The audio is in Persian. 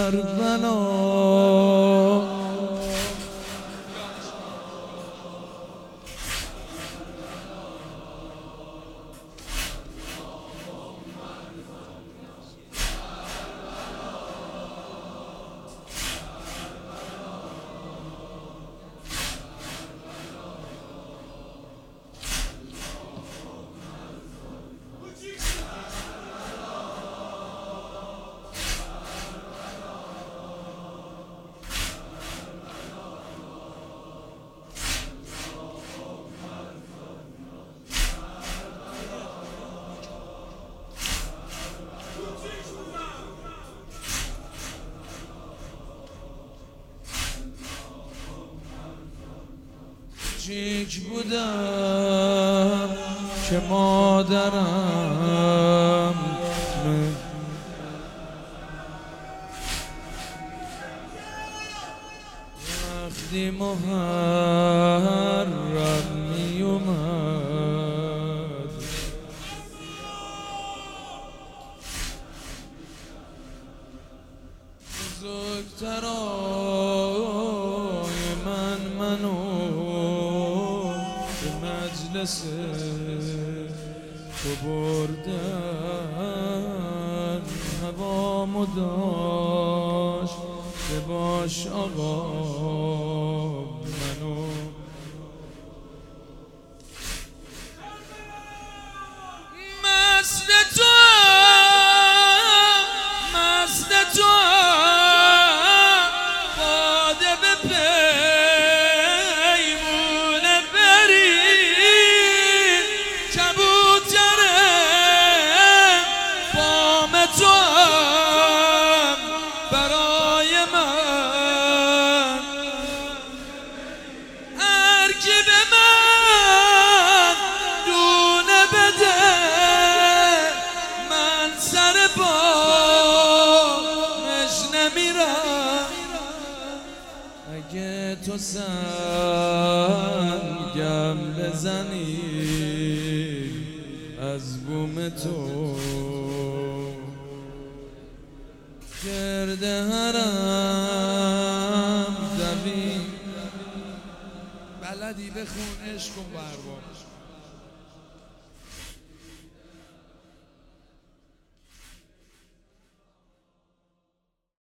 کربلا کوچیک بودم که مادرم وقتی محرم می اومد بزرگترای منو مجلس تو بردن هوامو داشت که باش آقا منو مست تو باده به پیمونه برید کبوتره بام تو برای من هر کی به من دونه بده من سر بامش نمیرم اگه تو سنگم بزنی از بوم تو گرد حرم دوی بلدی بخون عشق کن بربام